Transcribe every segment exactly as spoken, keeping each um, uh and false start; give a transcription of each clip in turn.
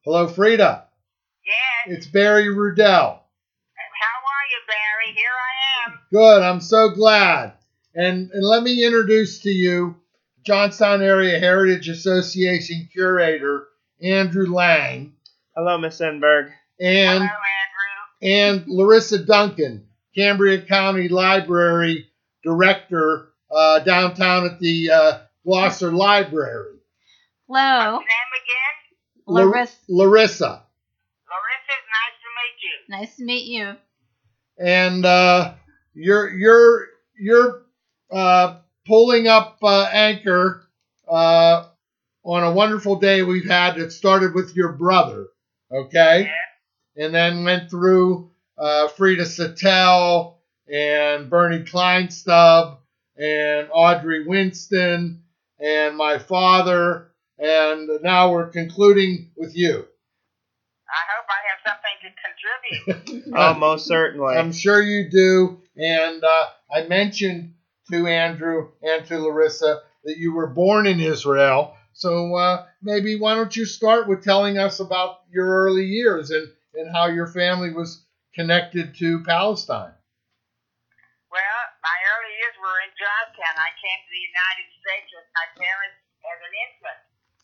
Hello, Frida. Yes. It's Barry Rudell. How are you, Barry? Here I am. Good. I'm so glad. And, and let me introduce to you Johnstown Area Heritage Association curator Andrew Lang. Hello, Miss Enberg. And, Hello, Andrew. And Larissa Duncan, Cambria County Library director uh, downtown at the uh, Gloucester Library. Hello. What's your name again? Larissa. Larissa. Larissa, nice to meet you. Nice to meet you. And uh, you're you're you're uh, pulling up uh, anchor uh, on a wonderful day we've had that started with your brother, okay? Yeah. And then went through uh, Frida Sattel and Bernie Kleinstub and Audrey Winston and my father, and now we're concluding with you. I hope I have something to contribute. Oh, most certainly. I'm sure you do. And uh, I mentioned to Andrew and to Larissa that you were born in Israel. So uh, maybe why don't you start with telling us about your early years and, and how your family was connected to Palestine. Well, my early years were in Johnstown. I came to the United States with my parents as an infant.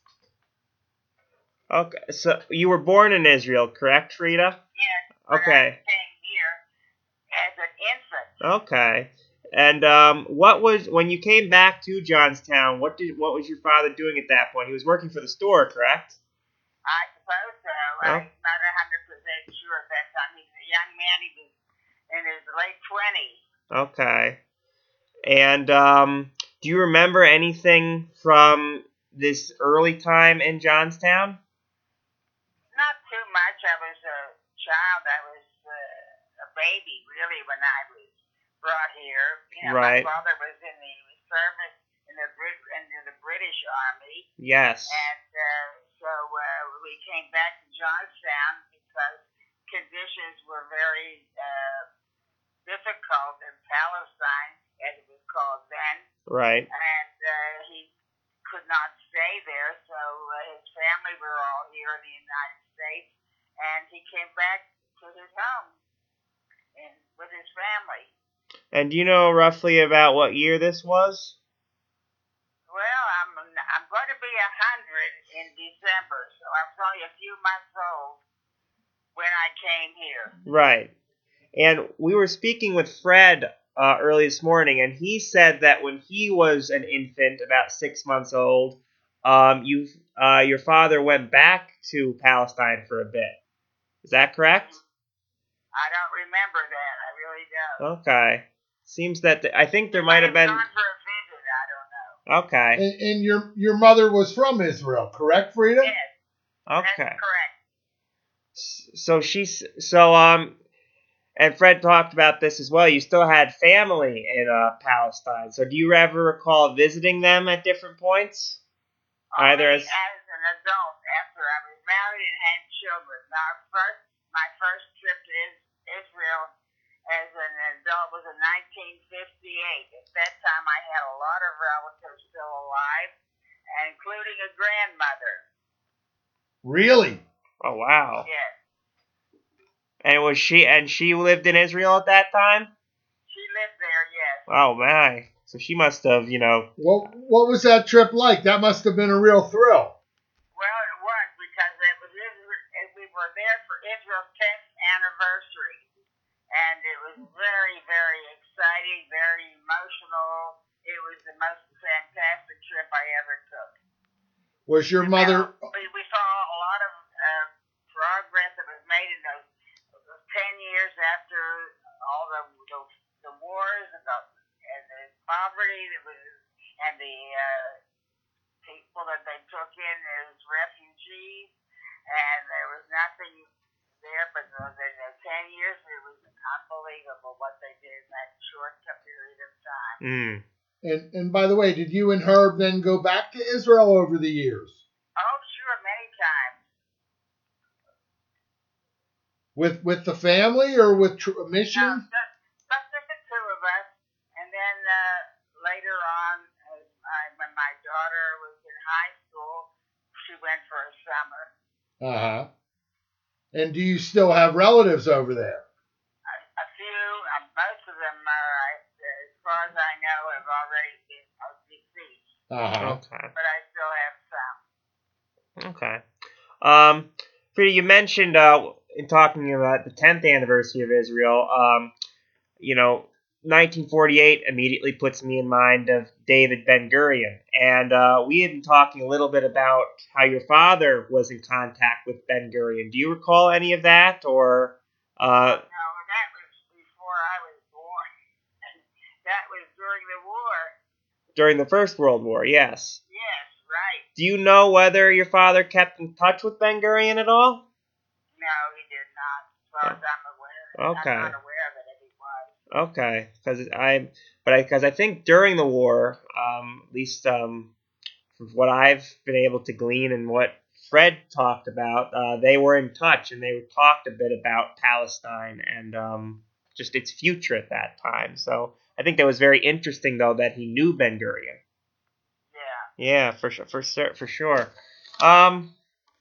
Okay, so you were born in Israel, correct, Frida? Yes. But Okay. I came here as an infant. Okay. And um, what was when you came back to Johnstown? What did what was your father doing at that point? He was working for the store, correct? I suppose so. Oh. I'm not a hundred percent sure at that time. He was a young man. He was in his late twenties. Okay. And um, do you remember anything from this early time in Johnstown? Not too much. I was a child. I was uh, a baby, really, when I was brought here. You know, Right. my father was in the service in the Brit- in the British Army, Yes. and uh, so uh, we came back to Johnstown because conditions were very uh, difficult in Palestine, as it was called then, Right. and uh, he could not stay there, so uh, his family were all here in the United States, and he came back to his home and with his family. And do you know roughly about what year this was? Well, I'm I'm going to be a hundred in December, so I was only a few months old when I came here. Right. And we were speaking with Fred uh, early this morning, and he said that when he was an infant, about six months old, um, you, uh, your father went back to Palestine for a bit. Is that correct? I don't remember that. I really don't. Okay. Seems that th- I think there might have been. Gone for a visit. I don't know. Okay. And, and your your mother was from Israel, correct, Frida? Yes, Okay. that's correct. S- So she's so um, and Fred talked about this as well. You still had family in uh, Palestine. So do you ever recall visiting them at different points? Either Only as as an adult after I was married and had children. Now, first, my first trip to Is- Israel as an adult was in nineteen fifty-eight. At that time, I had a lot of relatives still alive, including a grandmother. Really? oh wow. Yes, And was she and she lived in Israel at that time? she lived there. Yes. Oh my. So she must have, you know. What what was that trip like? That must have been a real thrill. Well, it was because it was Israel, we were there for Israel's tenth anniversary, and it was very, very exciting, very emotional. It was the most fantastic trip I ever took. Was your mother Now, we, we saw a lot of uh, progress that was made in those, those ten years after all the the, the wars and the, and the poverty that was and the uh, people that they took in as refugees, and there was nothing there. But the, the, the ten years, it was unbelievable what they did in that short period of time. Mm. and and by the way, did you and Herb then go back to Israel over the years? Oh, sure, many times. With with the family or with tr- No, mission? just, just the two of us, and then uh, later on, uh, I, when my daughter was in high school, she went for a summer. Uh huh. And do you still have relatives over there? A, a few, uh, most of them are, uh, as far as I know, have already been uh, deceased. Uh huh. Okay. But I still have some. Okay. Um, Frida, you mentioned uh, in talking about the tenth anniversary of Israel, um, you know, nineteen forty-eight immediately puts me in mind of David Ben Gurion. And uh, we had been talking a little bit about how your father was in contact with Ben Gurion. Do you recall any of that? Or uh, No, that was before I was born. That was during the war. during the First World War, yes. Yes, right. Do you know whether your father kept in touch with Ben Gurion at all? No, he did not, as far as I'm aware. Okay. I'm not aware of it if he was. Okay, because I, but I, because I think during the war, um, at least um, from what I've been able to glean and what Fred talked about, uh, they were in touch and they talked a bit about Palestine and um, just its future at that time. So I think that was very interesting, though, that he knew Ben Gurion. Yeah. Yeah, for sure, for sure, for sure. Um,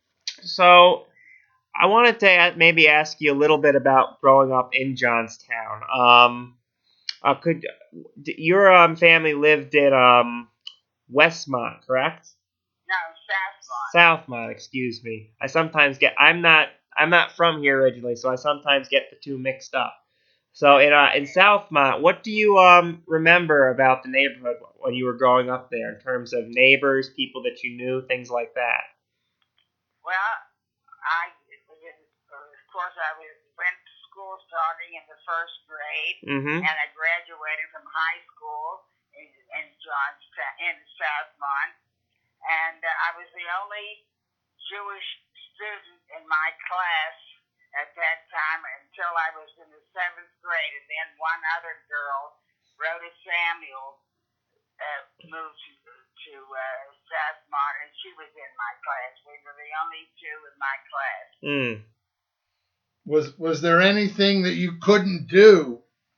so I wanted to maybe ask you a little bit about growing up in Johnstown. Um, uh, could your um, family lived in um, Westmont, correct? No, Southmont. Southmont, excuse me. I sometimes get. I'm not. I'm not from here originally, so I sometimes get the two mixed up. So in uh, in Southmont, what do you um remember about the neighborhood when you were growing up there, in terms of neighbors, people that you knew, things like that? Well, I, of course, I was, went to school starting in the first grade, Mm-hmm. and I graduated from high school in, in Johnstown, in Southmont, and uh, I was the only Jewish student in my class at that time until I was in the seventh grade, and then one other girl, Rhoda Samuel, uh, moved to, to uh, Southmont, and she was in my class. We were the only two in my class. Mm. Was was there anything that you couldn't do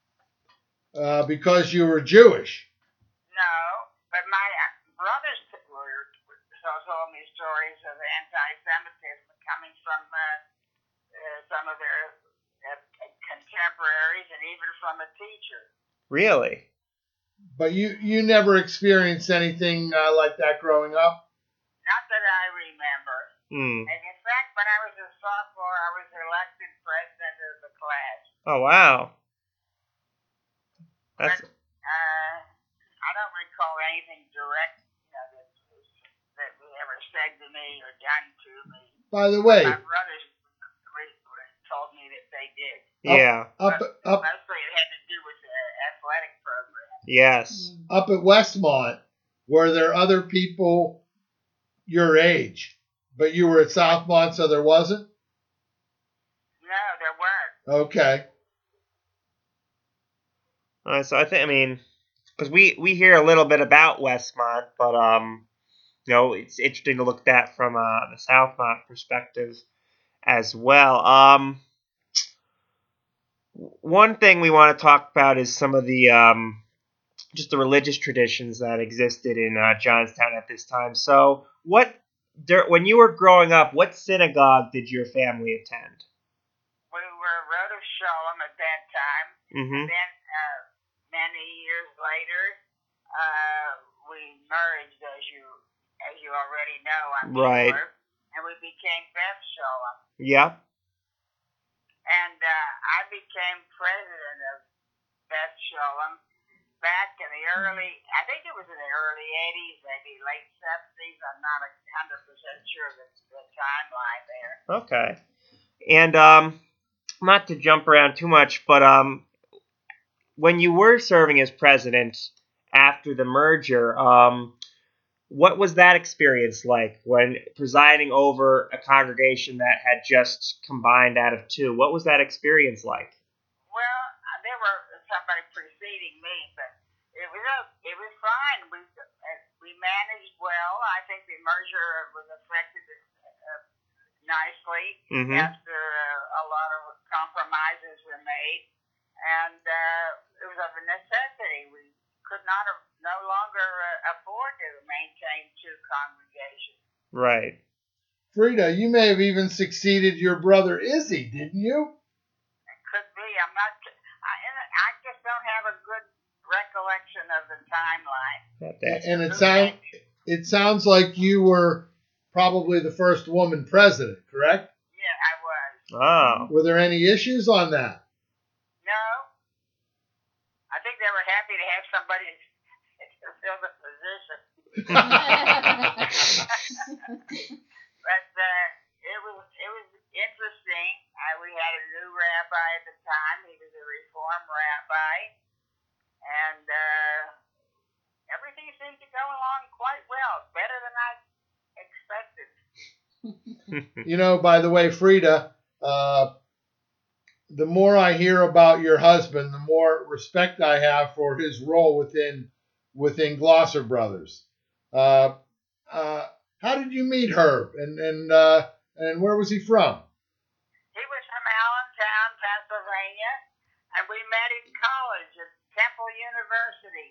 uh, because you were Jewish? No, but my uh, brothers were, so told me stories of anti-Semitism coming from uh, uh, some of their uh, contemporaries and even from a teacher. Really? But you, you never experienced anything uh, like that growing up? Not that I remember. Mm. And in fact, when I was a sophomore, I was elected president of the class. Oh wow. That's. But uh, I don't recall anything direct, you know, that, that was ever said to me or done to me. By the way, My brothers told me that they did. Yeah. Up, But up, mostly it had to do with the athletic program. Yes. up at Westmont, were there other people your age? But you were at Southmont, so there wasn't? No, there weren't. Okay. Uh, so I think, I mean, because we, we hear a little bit about Westmont, but um, you know, it's interesting to look at that from uh, the Southmont perspective as well. Um, one thing we want to talk about is some of the um, just the religious traditions that existed in uh, Johnstown at this time. So, what when you were growing up, what synagogue did your family attend? We were Rhoda Sholem at that time. Mm-hmm. And then uh, many years later, uh, we merged, as you as you already know, I'm Right. sure, and we became Beth Sholem. Yep. And uh, I became president of Beth Sholem back in the early, I think it was in the early eighties, maybe late seventies. I'm not one hundred percent sure of the, the timeline there. Okay. And um, not to jump around too much, but um, when you were serving as president after the merger, um, what was that experience like when presiding over a congregation that had just combined out of two? What was that experience like? Well, there were somebody preceding me, but it was it was fine. We we managed well. I think the merger was effected uh, nicely Mm-hmm. after uh, a lot of compromises were made, and uh, it was of a necessity. We could not have, no longer uh, afford to maintain two congregations. Right. Frida, you may have even succeeded your brother Izzy, didn't you? It could be. I'm not. I, I just don't have a good recollection of the timeline. And it sounds it sounds like you were probably the first woman president, correct? Yeah, I was. Oh. Were there any issues on that? No. I think they were happy to have somebody to fill the position. But uh, it was it was interesting. I, we had a new rabbi at the time. He was a Reform rabbi, and uh, everything seemed to go along quite well, better than I expected. You know, by the way, Frida, uh, the more I hear about your husband, the more respect I have for his role within within Glosser Brothers. Uh, uh, how did you meet Herb, and and uh, and where was he from? He was from Allentown, Pennsylvania, and we met in college at Temple University.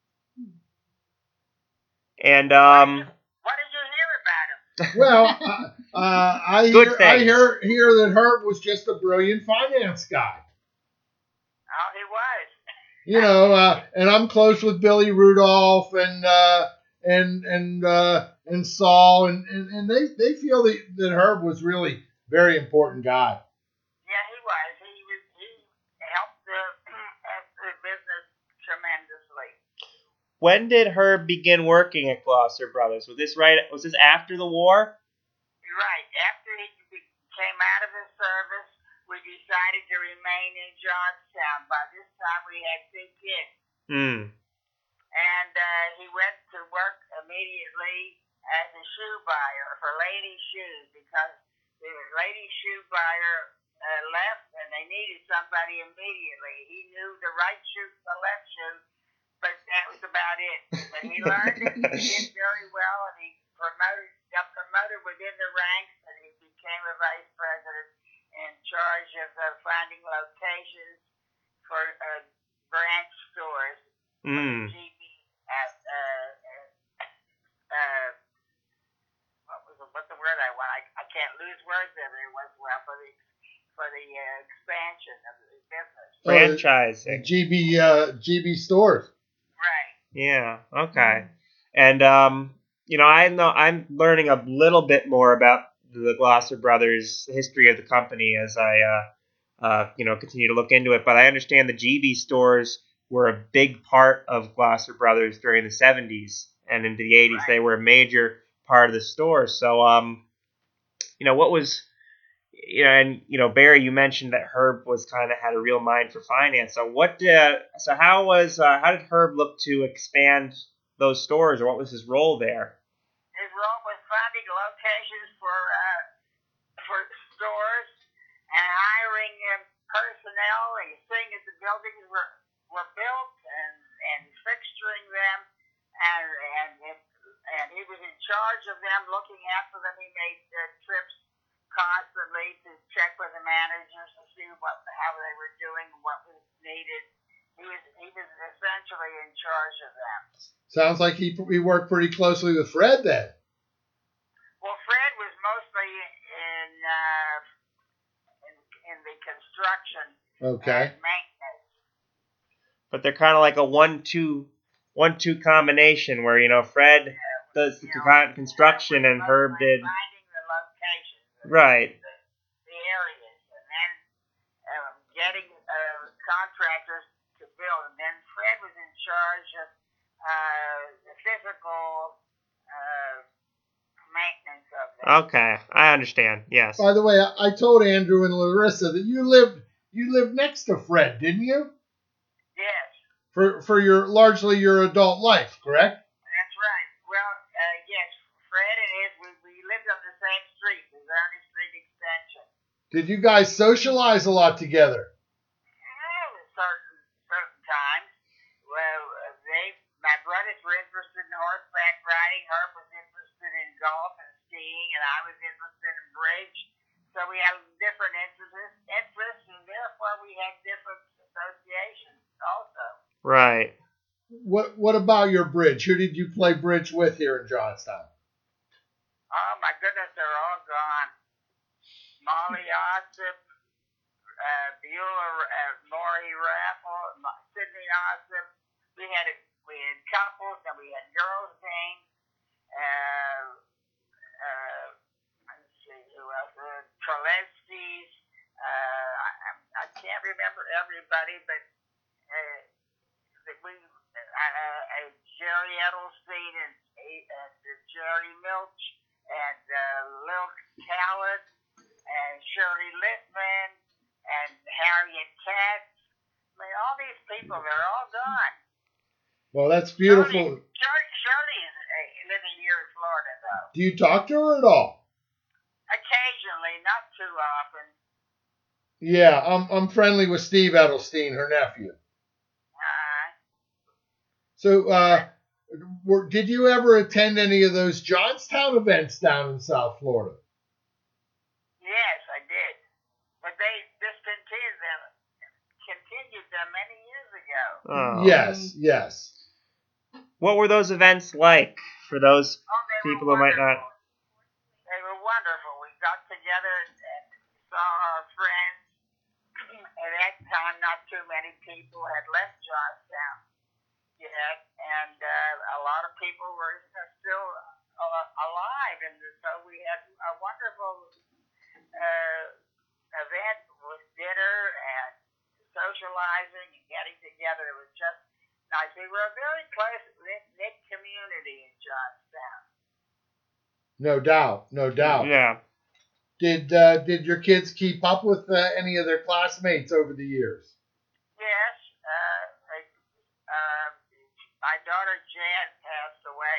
And um, what did you hear about him? Well, uh, uh, I Good hear, I things. hear hear that Herb was just a brilliant finance guy. Oh, he was. You know, uh, and I'm close with Billy Rudolph and uh, and and uh, and Saul, and, and, and they, they feel that, that Herb was really a very important guy. Yeah, he was. He was. He helped the, the business tremendously. when did Herb begin working at Glosser Brothers? Was this right? Was this after the war? Right. After he came out of his service, we decided to remain in Johnstown. By this time, we had two kids. Hmm. And uh, he went to work immediately as a shoe buyer for ladies' shoes because the ladies' shoe buyer uh, left and they needed somebody immediately. He knew the right shoe from the left shoe, but that was about it. But he learned it, he did very well, and he promoted, got promoted within the ranks, and he became a vice president in charge of uh, finding locations for uh, branch stores. Hmm. G B at uh, uh, what was the, what's the word I want? I, I can't lose words every once in a while for the for the uh, expansion of the business. Franchising. G B uh, G B stores. Right. Yeah. Okay. And um, you know, I know I'm learning a little bit more about the Glosser Brothers history of the company as I uh, uh, you know, continue to look into it. But I understand the G B stores were a big part of Glosser Brothers during the seventies and into the eighties. Right. They were a major part of the store. So, um, you know, what was, you know, and you know, Barry, you mentioned that Herb was kind of had a real mind for finance. So, what did, so how was, uh, how did Herb look to expand those stores, or what was his role there? His role was finding locations for uh, for stores and hiring uh, personnel and seeing that the buildings were. were built and, and fixturing them, and and it, and he was in charge of them, looking after them. He made uh, trips constantly to check with the managers to see what how they were doing, what was needed. He was he was essentially in charge of them. Sounds like he he worked pretty closely with Fred then. Well, Fred was mostly in uh, in, in the construction Okay. and maintenance. But they're kind of like a one-two, one-two combination where, you know, Fred does the con- construction and Herb did. Finding the locations. Right. The, the areas. And then um, getting uh, contractors to build. And then Fred was in charge of uh, the physical uh, maintenance of them. Okay, I understand. Yes. By the way, I, I told Andrew and Larissa that you lived you lived next to Fred, didn't you? Yes. For for your largely your adult life, correct? That's right. Well, uh, yes, Fred and his, we, we lived on the same street, the Ernie Street Extension. Did you guys socialize a lot together? Well, certain certain times. Well, uh, they, my brothers were interested in horseback riding. Herb was interested in golf and skiing, and I was interested in bridge. So we had different interests, interests, and therefore we had different associations also. Right. What what about your bridge? Who did you play bridge with here in Johnstown? Oh my goodness, they're all gone. Molly Ossip, uh, Beulah, uh, Lori Raffle, Sydney Ossip. We had a, we had couples and we had girls' games. Uh, uh, let's see who else. Uh, Trelesky's. Uh, I, I can't remember everybody, but uh, we uh, uh, Jerry Edelstein and uh, Jerry Milch and uh, Lil Khaled and Shirley Littman and Harriet Katz. I mean, all these people, they're all gone. Well, that's beautiful. Shirley, Shirley, Shirley is uh, living here in Florida, though. Do you talk to her at all? Occasionally, not too often. Yeah, I'm I'm friendly with Steve Edelstein, her nephew. Uh, So, uh, were, did you ever attend any of those Johnstown events down in South Florida? yes, I did. But they discontinued them, continued them many years ago. Oh. Yes, yes. What were those events like for those Oh, they people were who might not? wonderful. They were wonderful. We got together and saw our friends. At that time, not too many people had left Johnstown yet, and uh, a lot of people were still uh, alive, and so we had a wonderful uh, event with dinner and socializing and getting together. It was just nice. We were a very close knit community in Johnstown. No doubt, no doubt. Yeah. Did uh, did your kids keep up with uh, any of their classmates over the years? Yes, uh, I- uh, my daughter Jan passed away.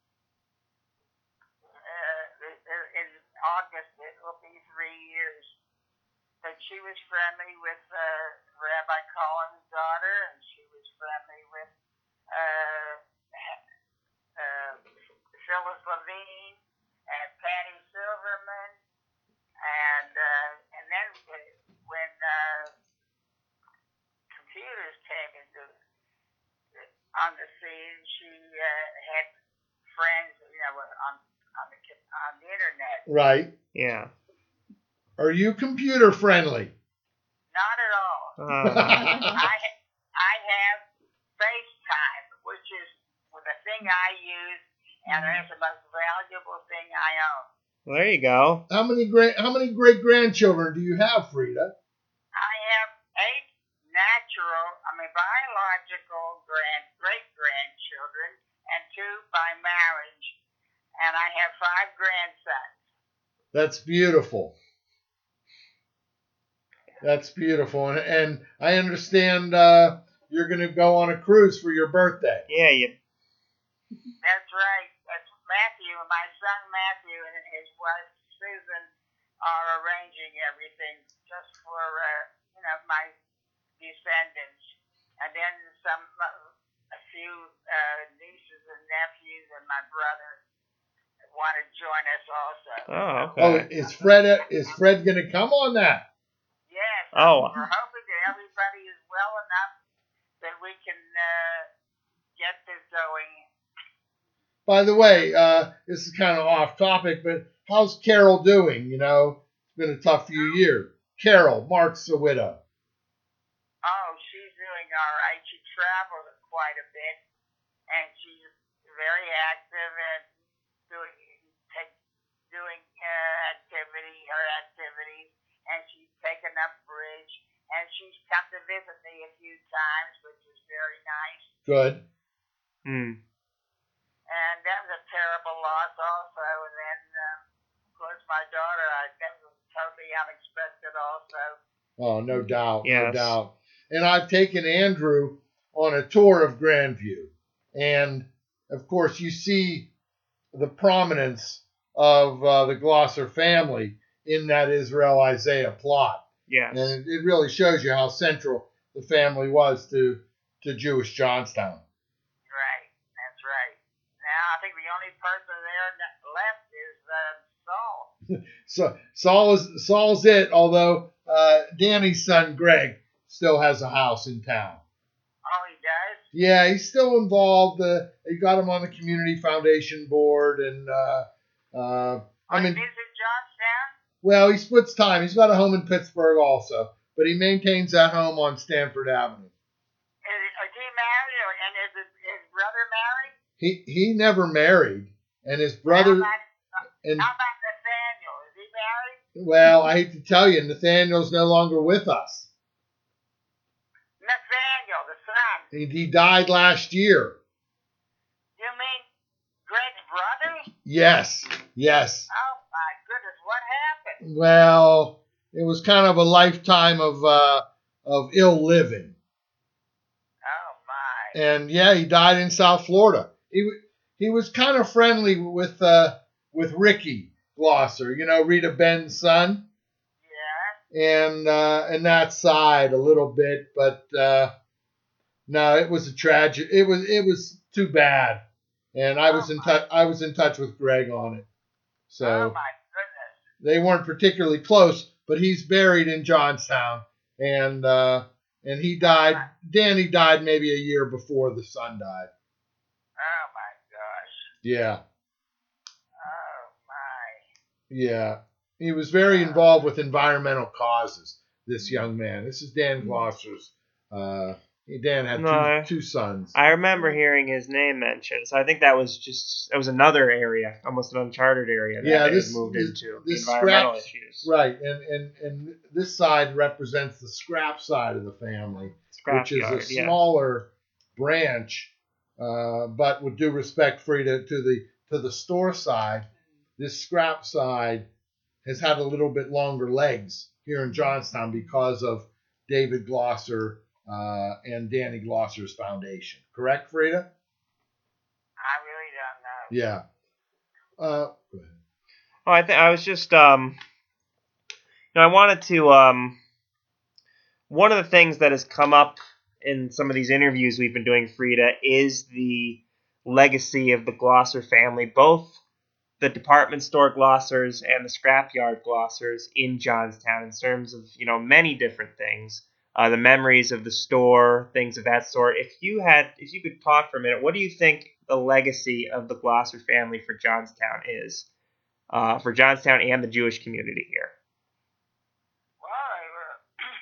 Uh, in August, it will be three years. But she was friendly with uh, Rabbi Collins' daughter, and she was friendly with uh, uh, Phyllis Levine and Patty Silverman. And uh, and then when uh, computers came into on the scene, she uh, had friends, you know, on on the on the internet. Right. Yeah. Are you computer friendly? Not at all. Uh, I I have FaceTime, which is the thing I use, and it's the most valuable thing I own. well, there you go. How many great how many great grandchildren do you have, Frida? I have eight natural, I mean biological grand great grandchildren, and two by marriage, and I have five grandsons. That's beautiful. That's beautiful, and and I understand uh, you're going to go on a cruise for your birthday. Yeah, you. That's right. That's Matthew, my son Matthew, and his wife Susan are arranging everything just for uh, you know my descendants, and then some uh, a few uh, nieces and nephews and my brother want to join us also. Oh, Oh, okay. is Fred is Fred going to come on that? Yes. Oh. We're hoping that everybody is well enough that we can uh, get this going. By the way, uh, this is kind of off topic, but how's Carol doing? You know, it's been a tough few years. Carol, Mark's a widow. Oh, she's doing all right. She travels quite a bit, and she's very active and doing take, doing uh, activity, her activities, and she's taken up bridge, and she's come to visit me a few times, which is very nice. Good. Hmm. And that was a terrible loss also. And then, um, of course, my daughter, I, that was totally unexpected also. Oh, no doubt, no Yes. doubt. And I've taken Andrew on a tour of Grandview. And, of course, you see the prominence of uh, the Glosser family in that Israel Isaiah plot. Yes. And it really shows you how central the family was to, to Jewish Johnstown. Right, that's right. Now, I think the only person there ne- left is uh, Saul. So Saul is Saul's it, although uh, Danny's son Greg still has a house in town. Oh, he does? Yeah, he's still involved. Uh, they got him on the community foundation board, and uh, uh, Oh, I mean, he lives in Johnstown? Well, he splits time. He's got a home in Pittsburgh also, but he maintains that home on Stanford Avenue. Is, is he married, or, and is his, his brother married? He he never married, and his How brother about, and how about Nathaniel? Is he married? well, I hate to tell you, Nathaniel's no longer with us. Nathaniel, the son. He, he died last year. You mean Greg's brother? Yes, yes. Oh my goodness, what happened? Well, it was kind of a lifetime of uh, of ill living, Oh my. and yeah, he died in South Florida. He w- he was kind of friendly with uh, with Ricky Glosser, you know, Rita Ben's son, Yeah. and uh, and that side a little bit, but uh, no, it was a tragic. It was it was too bad, and I was Oh in my. touch. I was in touch with Greg on it, so. Oh my goodness. They weren't particularly close, but he's buried in Johnstown, and uh, and he died. Danny died maybe a year before the son died. Oh my gosh. Yeah, Oh my. yeah. He was very involved with environmental causes. This young man. This is Dan Glosser's. Uh, Dan had No. two, two sons. I remember hearing his name mentioned, so I think that was just that was another area, almost an uncharted area that Yeah, they this- had moved this- into this environmental scraps- issues. Right, and, and and this side represents the scrap side of the family, which is Scrapyard, a yeah. smaller branch. Uh, but with due respect, Frida, to the to the store side, this scrap side has had a little bit longer legs here in Johnstown because of David Glosser uh, and Danny Glosser's foundation. Correct, Frida? I really don't know. Yeah. Uh, go ahead. Oh, I think I was just um, you know, I wanted to um, one of the things that has come up in some of these interviews we've been doing, Frida, is the legacy of the Glosser family, both the department store Glossers and the scrapyard Glossers in Johnstown, in terms of, you know, many different things, uh, the memories of the store, things of that sort. If you had, if you could talk for a minute, what do you think the legacy of the Glosser family for Johnstown is, uh, for Johnstown and the Jewish community here? Well, they were,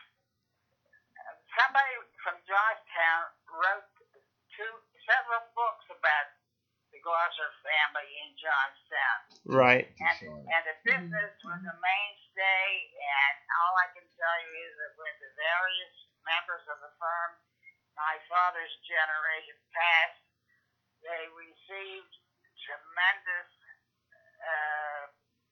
somebody from Georgetown wrote two several books about the Glosser family in Johnstown. Right. And, and the business was a mainstay, and all I can tell you is that when the various members of the firm, my father's generation, passed, they received tremendous uh,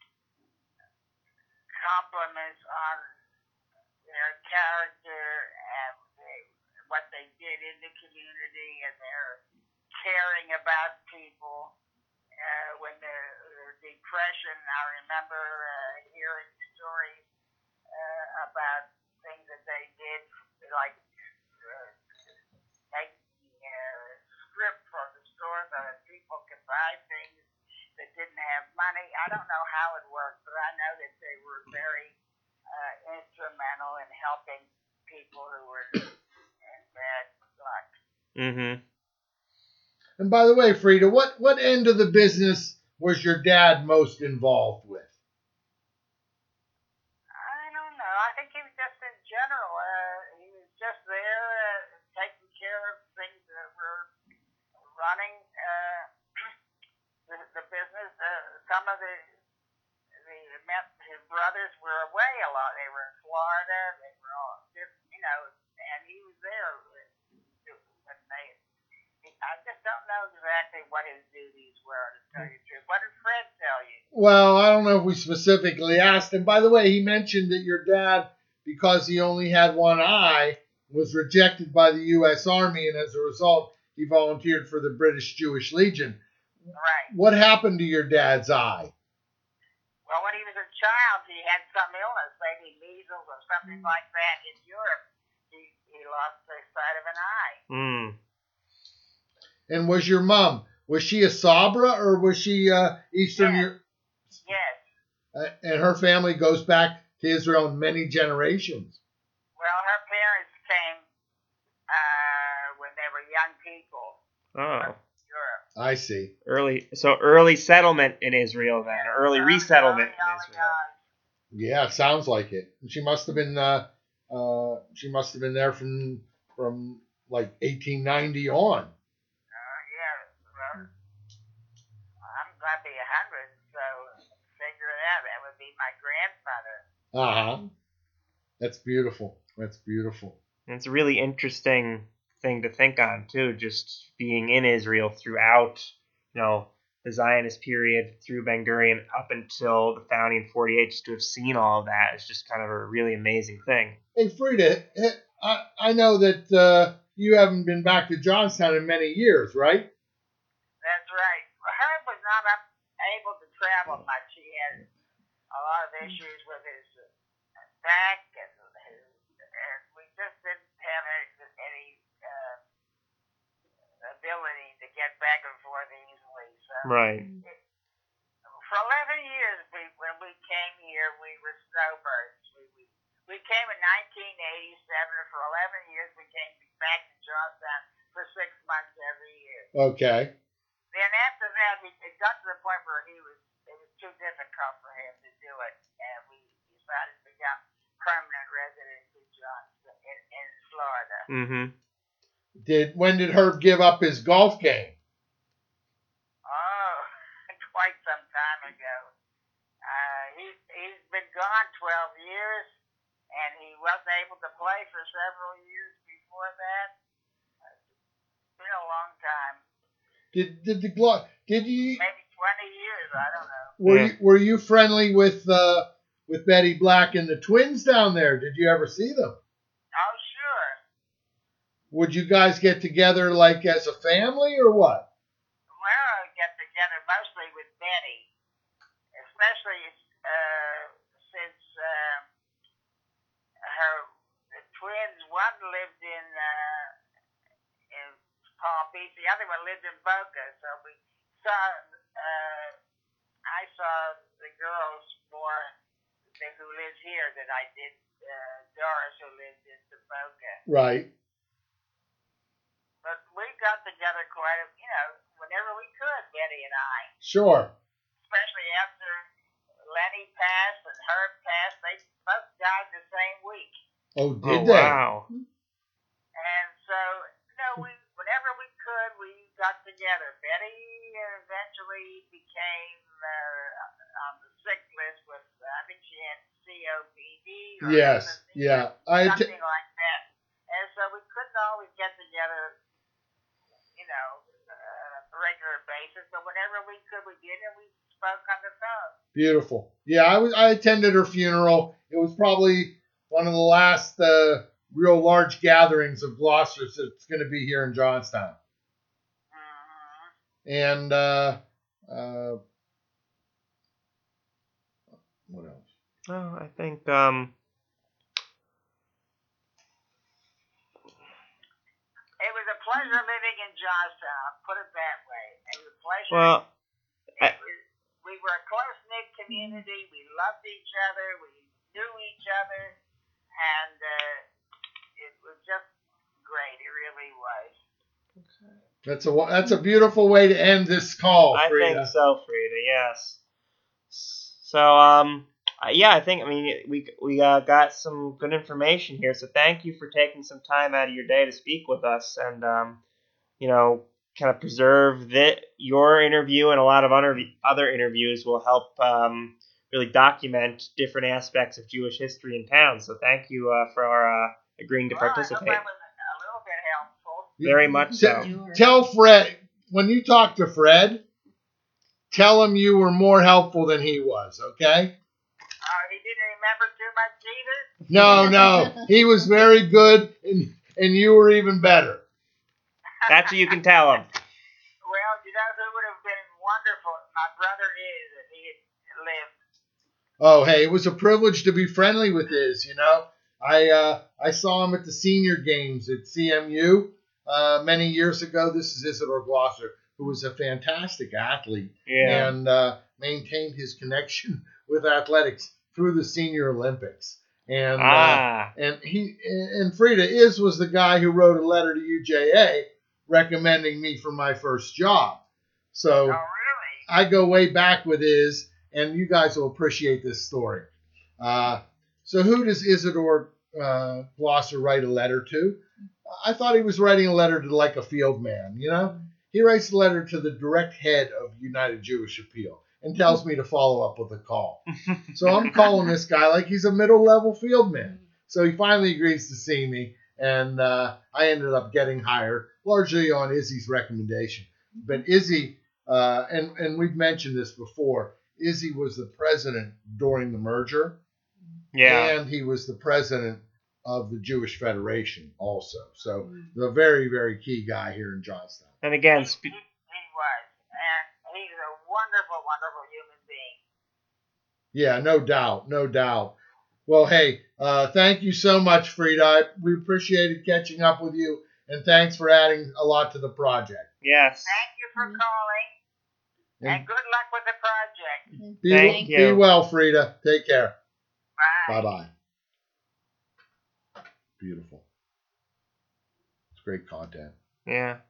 compliments on their character and they, what they did in the community and their caring about people. Uh, when the, the Depression, I remember uh, hearing stories uh, about things that they did, like uh, making uh, script for the store so that people could buy things that didn't have money. I don't know how it worked, but I know that they were very uh, instrumental in helping people who were in bad luck. Mm-hmm. And by the way, Frida, what, what end of the business was your dad most involved with? I don't know. I think he was just in general. Uh, he was just there uh, taking care of things that were running uh, the, the business. Uh, some of the the his brothers were away a lot. They were in Florida. They were all just, you know, and he was there when they. I just don't know exactly what his duties were, to tell you the truth. What did Fred tell you? Well, I don't know if we specifically asked him. By the way, he mentioned that your dad, because he only had one eye, was rejected by the U S Army, and as a result, he volunteered for the British Jewish Legion. Right. What happened to your dad's eye? Well, when he was a child, he had some illness, maybe measles or something like that in Europe. He, he lost the sight of an eye. Mm. And was your mom, was she a Sabra or was she uh, Eastern Yes. Europe? Yes. Uh, and her family goes back to Israel many generations. Well, her parents came uh, when they were young people Oh. from Europe. I see. Early, so early settlement in Israel then, or early Early, resettlement early, in early Israel. on. Yeah, sounds like it. She must have been uh, uh, she must have been there from from like eighteen ninety on. Uh, yeah, well, I'm going to be a hundred, so figure it out. That would be my grandmother. Uh huh. That's beautiful. That's beautiful. And it's a really interesting thing to think on too, just being in Israel throughout, you know, the Zionist period through Ben Gurion up until the founding in forty-eight. Just to have seen all of that is just kind of a really amazing thing. Hey, Frida, I, I know that uh, you haven't been back to Johnstown in many years, right? That's right. Herb was not up, able to travel much. He had a lot of issues with his uh, back, and, his, and we just didn't have any, any uh, ability to get back and forth easily. So Right. it, for eleven years, we, when we came here, we were snowbirds. We, we, we came in nineteen eighty-seven, and for eleven years, we came back to Johnstown for six months every year. Okay. Then after that, it, it got to the point where he was it was too difficult for him to do it, and we decided to become permanent residents in Johnston, in, in Florida. Mm-hmm. Did when did Herb give up his golf game? Oh, quite some time ago. Uh, he he's been gone twelve years, and he wasn't able to play for several years before that. It's been a long time. Did did the glo- did you Maybe twenty years, I don't know. were Yeah. you were you friendly with uh, with Betty Black and the twins down there? Did you ever see them? Oh, sure. Would you guys get together like as a family or what? Well, I get together mostly with Betty, especially uh, since uh, her the twins. One lived in uh, in Palm Beach, the other one lived in Boca. So we saw. Uh, I saw the girls more than who lives here than I did uh, Doris, who lived in Boca. Right. But we got together quite a, you know, whenever we could, Betty and I. Sure. Especially after Lenny passed and Herb passed. They both died the same week. Oh, did Oh, they? wow. And so, you know, we whenever we could, we got together. Betty eventually became uh, on the sick list with, uh, I think she had C O P D or Yes. something, Yeah. I something t- like that. And so we couldn't always get together, you know, uh, regular basis, but whenever we could, we did, and we spoke on the phone. Beautiful. Yeah, I was. I attended her funeral. It was probably one of the last uh, real large gatherings of Gloucesters that's going to be here in Johnstown. Mm-hmm. And uh, uh, what else? Oh, I think um. It was a pleasure living in Johnstown. I'll put it that way. It was a pleasure. Well, it was, we were a close-knit community. We loved each other. We knew each other. And uh, it was just great. It really was. That's a that's a beautiful way to end this call, I Frida. think so, Frida. Yes. So, um, uh, yeah, I think I mean we we uh, got some good information here. So thank you for taking some time out of your day to speak with us, and um, you know, kind of preserve that your interview and a lot of other other interviews will help um, really document different aspects of Jewish history in town. So thank you uh, for uh, agreeing to Well, participate. I hope that was a little bit helpful. Very much so. T- tell Fred when you talk to Fred, tell him you were more helpful than he was. Okay? Uh, he didn't remember too much either. No, no, he was very good, and and you were even better. That's what you can tell him. Well, you know who would have been wonderful? My brother is if he had lived. Oh, hey, it was a privilege to be friendly with Iz. You know, I uh, I saw him at the senior games at C M U uh, many years ago. This is Isidore Glosser, who was a fantastic athlete Yeah. and uh, maintained his connection with athletics through the Senior Olympics. And Ah. uh, and he and Frida Iz was the guy who wrote a letter to U J A recommending me for my first job. So Oh, really? I go way back with Iz, and you guys will appreciate this story. Uh, so who does Isidore uh, Glosser write a letter to? I thought he was writing a letter to like a field man, you know? He writes a letter to the direct head of United Jewish Appeal and tells me to follow up with a call. So I'm calling this guy like he's a middle-level field man. So he finally agrees to see me, and uh, I ended up getting hired, largely on Izzy's recommendation. But Izzy, uh, and, and we've mentioned this before, Izzy was the president during the merger. Yeah. And he was the president of the Jewish Federation also. So the very, very key guy here in Johnstown. And again, He, spe- he, he was. And he's a wonderful, wonderful human being. Yeah, no doubt, no doubt. Well, hey, uh, thank you so much, Frida. I, we appreciated catching up with you, and thanks for adding a lot to the project. yes. Thank you for calling. And, And good luck with the project. be, Thank be you. well, Frida. Take care. Bye. Bye-bye. Beautiful. It's great content. Yeah.